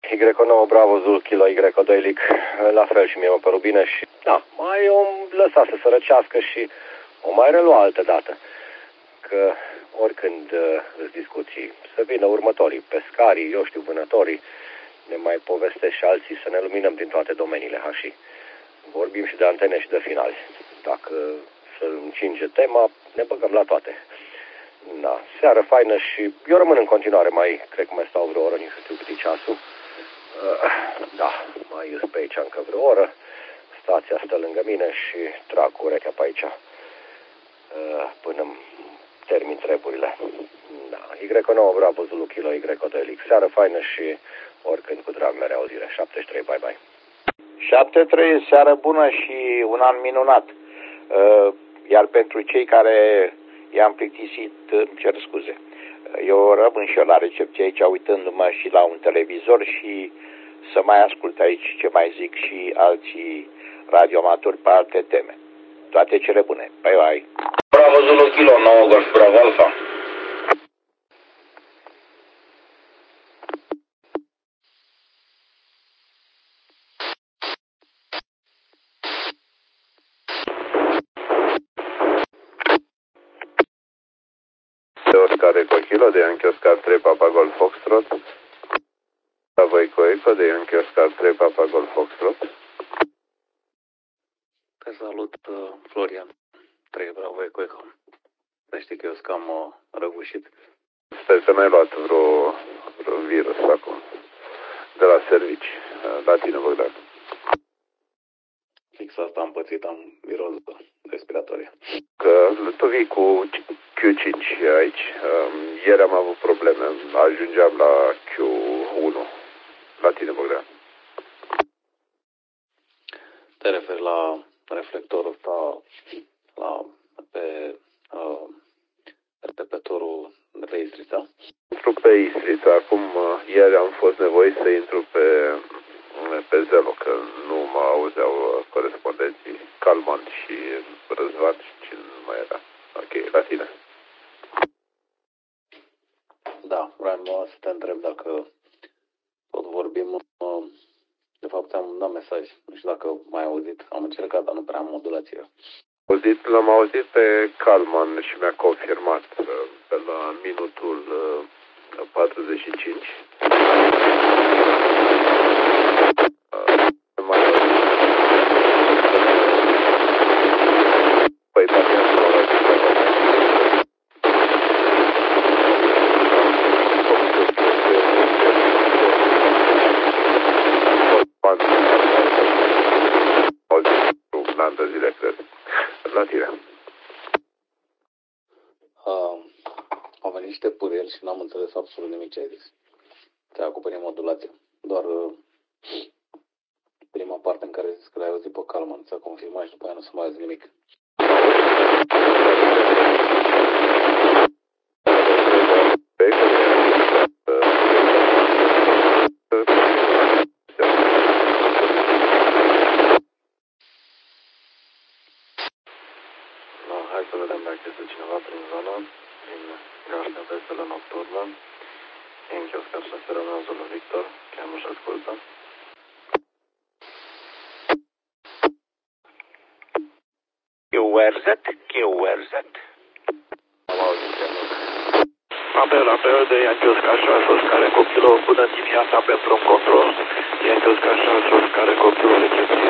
Y9 Bravo Zul Kilo Y2 Elic, la fel și mie mă păru bine și da, mai o lăsa să se răcească și o mai relua altă dată. Că oricând îți discuții, să vină următorii pescarii, eu știu, vânătorii, ne mai povestesc și alții să ne luminăm din toate domeniile și vorbim și de antene și de finali. Dacă să încinge tema, ne băgăm la toate. Da, seară faină și eu rămân în continuare, cred că mai stau vreo oră, nici nu știu cât e ceasul. Da, mai ies pe aici încă vreo oră, stația stă lângă mine și trag cu urechea pe aici până termin treburile. Da, Y9 Bravo Zulu Kilo Y2 Elic, seară faină și oricând cu drag mereu zile. 73, bye bye. 73, seară bună și un an minunat. Iar pentru cei care i-am plictisit, îmi cer scuze. Eu rămân și eu la recepție aici, uitându-mă și la un televizor și să mai ascult aici ce mai zic și alții radioamatori pe alte teme. Toate cele bune. Bye bye. Bravo Zulu Kilo 9 Golf Bravo Alpha. De Oscar Eco Kilo, de Yankee Oscar 3 Papa Golf Foxtrot. Bravo Eco de Yankee Oscar 3 Papa Golf Foxtrot. Te salut, Florian. 3 Bravo Eco. Să știi că eu sunt cam răgușit. Sper că n-ai luat vreo virus acum de la servici, la tine, Bogdan. Fix asta am pățit, am viroză respiratorie. Că tu vii cu Q5 aici. Ieri am avut probleme, ajungeam la Q1. La tine, Bogdan. Te referi la reflectorul ăsta pe repetorul de pe Istrița? Intru pe Istrița. Acum, ieri am fost nevoit să intru pe Zelo, că nu mă auzeau corespondenții Calman și Răzvan și cine nu mai era. Ok, la tine. Da, vreau să te întreb dacă tot vorbim. De fapt, am dat mesaj. Nu știu dacă m-ai auzit. Am încercat, dar nu prea am modulație. L-am auzit pe Calman și mi-a confirmat pe la minutul 45. La tine. Au venit niște pureli și n-am înțeles absolut nimic ce ai zis. Ți-a acoperit modulația. Doar prima parte în care zici că l-ai auzit pe Calman, ți-a confirmat și după aia nu s-a mai auzit nimic. Hai să vedem dacă este cineva prin zonă, prin gașca veselă nocturnă. Yankee Oscar 6 Romeo Zulu Victor, cheamă și ascultă. QRZ. Am auzit că nu. Apel de Yankee Oscar 6 Oscar Eco Kilo, bună dimineața pentru un control. Yankee Oscar 6 Oscar Eco Kilo, recepție.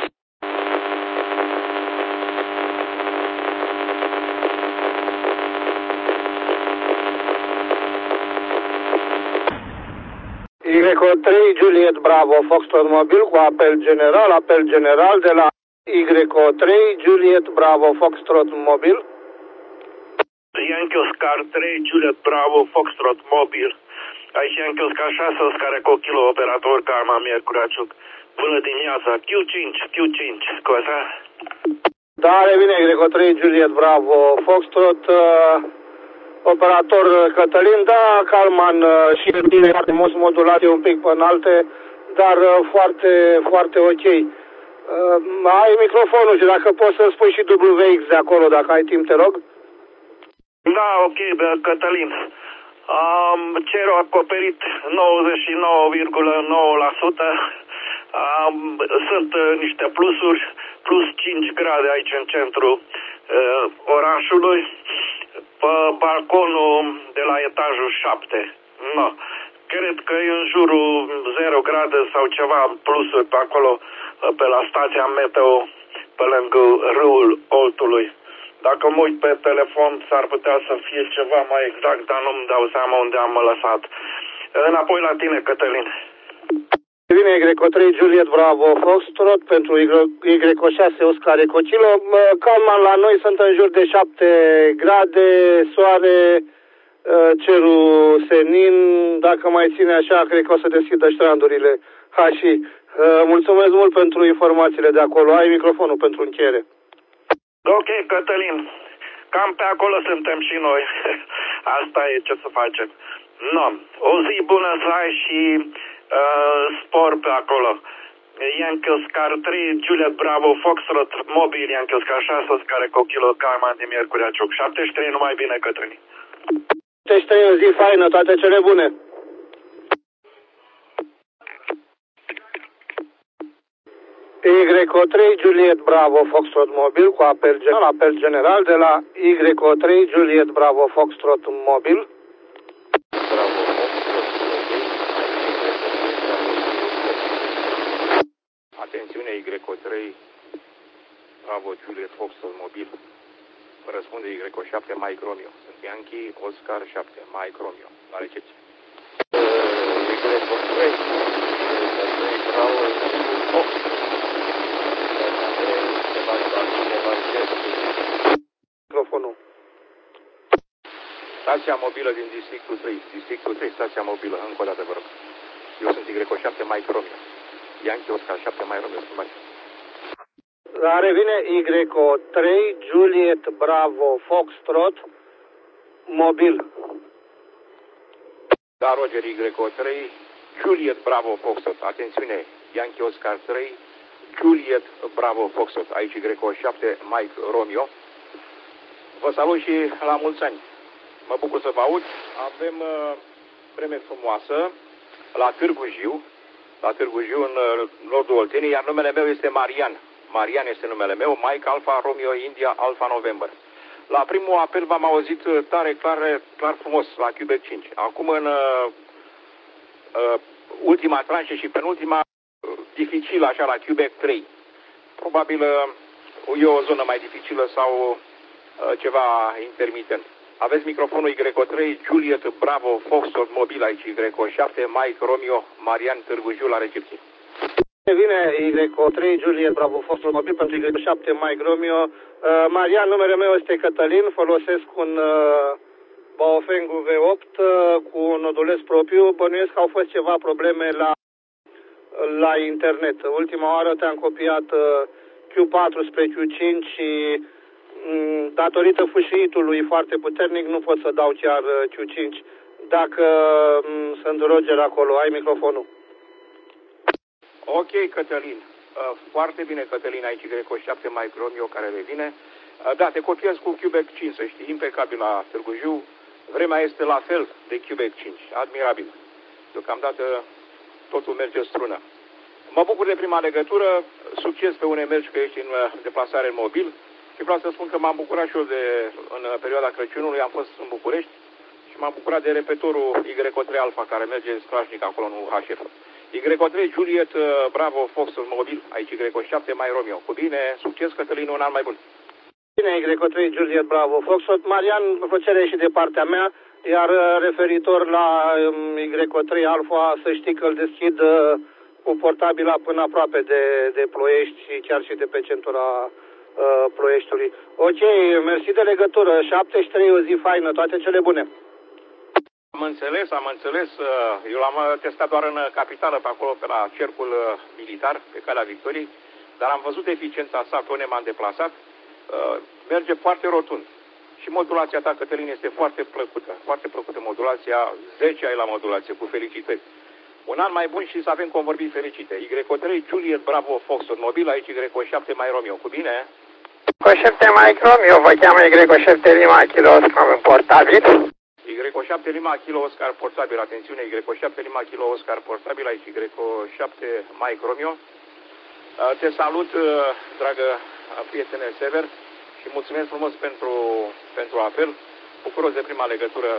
Y3 Juliet Bravo Foxtrot Mobil cu apel general de la Y3 Juliet Bravo Foxtrot Mobil. Yankee Oscar 3 Juliet Bravo Foxtrot Mobil. Aici Yankee Oscar 6 Oscar Eco Kilo, operator Karma Miercuraciuc. Bună dimineața, Q5, scuza? Da, revine Y3 Juliet Bravo Foxtrot, operator Cătălin, da, Calman și bine, foarte mult modulație un pic pe înalte, dar foarte, foarte ok. Ai microfonul și dacă poți să spui și WX de acolo, dacă ai timp, te rog. Da, ok, Cătălin. Cerul acoperit 99,9%. Sunt niște plusuri, plus 5 grade aici în centru orașului, pe balconul de la etajul 7. No. Cred că e în jurul 0 grade sau ceva plusuri pe acolo, pe la stația meteo, pe lângă râul Oltului. Dacă mă uit pe telefon, s-ar putea să fie ceva mai exact, dar nu-mi dau seama unde am lăsat. Înapoi la tine, Cătălin. Bine, Y3 Juliet Bravo Foxtrot pentru Y6 Oscar Ecocilo. Calman, la noi sunt în jur de 7 grade, soare, cerul senin. Dacă mai ține așa, cred că o să deschidă strandurile. Mulțumesc mult pentru informațiile de acolo. Ai microfonul pentru încheiere. Ok, Cătălin. Cam pe acolo suntem și noi. Asta e ce să facem. No. O zi bună să ai și spor pe acolo. Yankee Oscar 3, Juliet Bravo Foxtrot, mobil Yankee Oscar 6, Oscar Eco Kilo, Calman de Miercurea Ciuc. 73, numai bine, Cătălin. 73, o zi faină, toate cele bune. Y3 Juliet Bravo Foxtrot mobil cu apel general de la Y3 Juliet Bravo Foxtrot mobil. Atențiune, Y3 Bravo Juliet Foxtrot mobil. Răspunde Y7 Mike Romeo. Sunt Yankee Oscar 7 Mike Romeo. La recepție. Y3 Bravo Foxtrot. Microfonul. Stația mobilă din districtul 3. Districtul 3, stația mobilă. Încă o dată, vă rog. Eu sunt Y7 Mike Romeo. Yankee Oscar 7 Mike Romeo. La revine Y3 Juliet Bravo Foxtrot mobil. Da, Roger, Y3 Juliet Bravo Foxtrot. Atențiune, Yankee Oscar 3 Juliet Bravo Foxtrot. Aici Y7 Mike Romeo. Vă salut și la mulți ani. Mă bucur să vă aud. Avem vreme frumoasă la Târgu Jiu. La Târgu Jiu, în nordul Olteniei, iar numele meu este Marian. Marian este numele meu, Mike Alpha Romeo India Alpha November. La primul apel v-am auzit tare, clar frumos, la Quebec 5. Acum în ultima tranșă și penultima, dificil așa la Quebec 3. Probabil e o zonă mai dificilă sau ceva intermitent. Aveți microfonul Y3 Juliet Bravo Foxtrot mobil aici, Y7 Mike Romeo Marian Târgu Jiu la recepție. Vine Y3 Juliet Bravo Foxtrot mobil pentru Y7 Mike Romeo. Marian, numele meu este Cătălin, folosesc un Baofeng V8 cu un noduleț propriu. Bănuiesc că au fost ceva probleme la internet. Ultima oară te-am copiat Q4 spre Q5 și datorită fâșiitului foarte puternic nu pot să dau chiar Q5. Dacă sunt Roger acolo, ai microfonul. Ok, Cătălin. Foarte bine, Cătălin, aici Y7 Mike Romeo care revine. Da, te copiez cu Quebec 5, să știi, impecabil la Târgu Jiu. Vremea este la fel de Quebec 5, admirabil. Deocamdată totul merge strună. Mă bucur de prima legătură, succes pe unde mergi, că ești în deplasare în mobil. Și vreau să spun că m-am bucurat și eu în perioada Crăciunului, am fost în București și m-am bucurat de repetorul Y3 Alpha care merge strașnic acolo în UHF. Y3 Juliet Bravo Foxtrot mobil, aici Y7 Mike Romeo. Cu bine, succes, Cătălin, un an mai bun. Bine, Y3 Juliet Bravo Foxtrot. Marian, plăcere și de partea mea, iar referitor la Y3 Alpha, să știi că îl deschid cu portabila până aproape de Ploiești și chiar și de pe centura Ploieștiului. Ok, mersi de legătură. 73, o zi faină, toate cele bune. Am înțeles. Eu l-am testat doar în capitală, pe acolo, pe la cercul militar, pe calea Victoriei, dar am văzut eficiența sa pe unde m-am deplasat. Merge foarte rotund. Și modulația ta, Cătălin, este foarte plăcută modulația. 10 ai la modulație, cu felicitări. Un an mai bun și să avem convorbiri fericite. Y3 Juliet Bravo Foxtrot mobil, aici Y7 Mike Romeo. Cu bine? Y7 Mike Romeo, vă cheamă Y7 Lima Kilo Oscar în portabil. Y7 Lima Kilo Oscar portabil, atențiune, Y7 Lima Kilo Oscar portabil, aici Y7 Mike Romeo. Te salut, dragă prietene Sever, și mulțumesc frumos pentru apel. Bucuros de prima legătură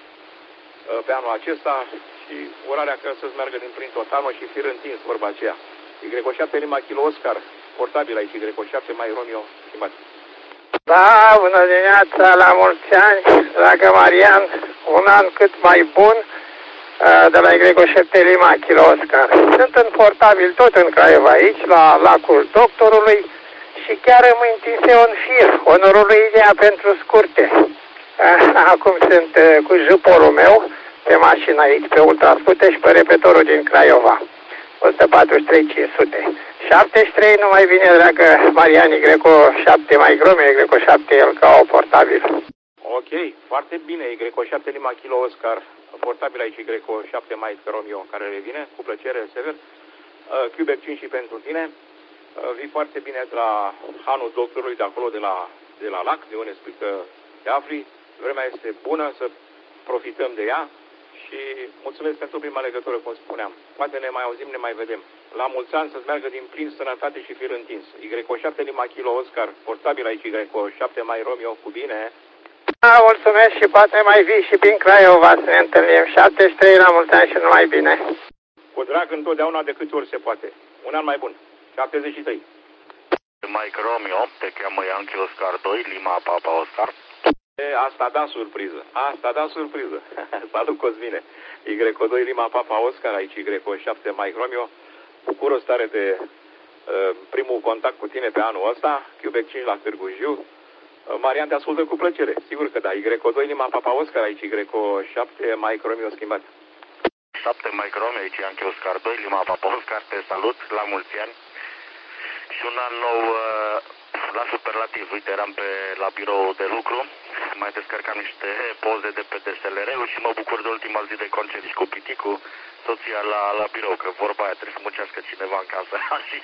pe anul acesta și urarea că să-ți meargă din plin tot anul și fir întins, vorba aceea. Y7 Lima Kilo Oscar portabil, aici Y7 Mike Romeo, schimbat. Da, bună dimineața, la mulți ani, dragă Marian, un an cât mai bun de la Y7 Lima Kilo Oscar. Sunt în portabil tot în Craiova aici, la lacul Doctorului și chiar îmi întinse un fir, onorului ideea pentru scurte. Acum sunt cu juporul meu pe mașină aici, pe ultrascute și pe repetorul din Craiova. 143-500. 73 nu mai vine, dragă Marian, Y7 mai grome, Y7 el ca o portabil. Ok, foarte bine, Y7 Lima Kilo Oscar, portabil aici Y7 Mike Romeo, care revine, cu plăcere, Sever. Quebec 5 și pentru tine. Vii foarte bine de la hanul doctorului de acolo, de la lac, de unde spui că te afli. Vremea este bună, să profităm de ea. Și mulțumesc pentru prima legătură, cum spuneam. Poate ne mai auzim, ne mai vedem. La mulți ani să-ți meargă din plin sănătate și fir întins. Y7 Lima Kilo Oscar, portabil aici Y7 Mike Romeo, cu bine. Mulțumesc și poate mai vii și prin Craiova să ne întâlnim. 73 la mulți ani și numai bine. Cu drag întotdeauna, de câte ori se poate. Un an mai bun. 73. Mike Romeo, te cheamă Yankee Oscar 2, Lima Papa Oscar. Asta da surpriză. Asta da surpriză. Salut, Cosmine. Y2 Lima Papa Oscar, aici Y7 Mike Romeo. Bucuros tare de primul contact cu tine pe anul ăsta. Quebec 5 la Târgu Jiu. Marian te ascultă cu plăcere. Sigur că da. Y2 Lima Papa Oscar, aici Y7 Mike Romeo schimbat. 7 Mike Romeo, aici Yankee Oscar 2, Lima Papa Oscar, te salut, la mulți ani. Și un an nou la superlativ. Uite, eram la birou de lucru, mai descărcam niște poze de pe DSLR-ul și mă bucur de ultima zi de concert și cu piticul, soția la birou, că vorba aia trebuie să muncească cineva în casă.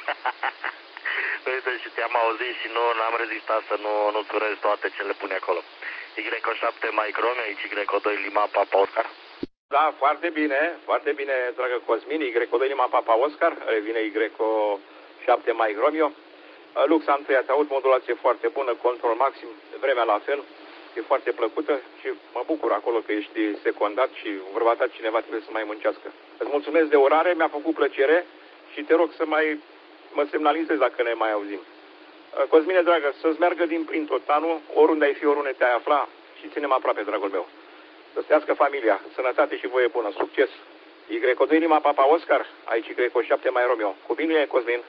Uite, și te-am auzit și nu am rezistat să nu-ți urez toate ce le pune acolo. Y7 Mike Romeo, aici Y2 Lima Papa Oscar. Da, foarte bine, dragă Cosmin. Y2 Lima Papa Oscar, revine Y7 Mike Romeo. Lux am tăiat, te aud, modulație foarte bună, control maxim, vremea la fel, e foarte plăcută și mă bucur acolo că ești secundat și vorba ta cineva trebuie să mai muncească. Îți mulțumesc de orare, mi-a făcut plăcere și te rog să mai mă semnalizezi dacă ne mai auzim. Cosmine, dragă, să-ți meargă din plin tot anul, oriunde ai fi, oriunde te-ai afla și ținem aproape, dragul meu. Să stească familia, sănătate și voie bună, succes! Y2 Lima Papa Oscar, aici Y7 Mike Romeo. Cu bine, Cosmin!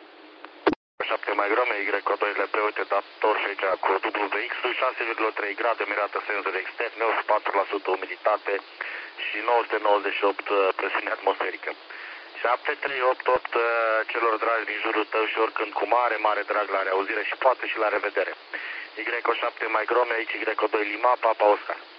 7 Mike Romeo, Y2 LP, uite, dator și aici cu WX, 6,3 grade, mirată senzori externi, 94% umiditate și 998 presiune atmosferică. 7388 celor dragi din jurul tău și oricând cu mare drag la reauzire și poate și la revedere. Y7 Mike Romeo, aici Y2 Lima Papa Oscar.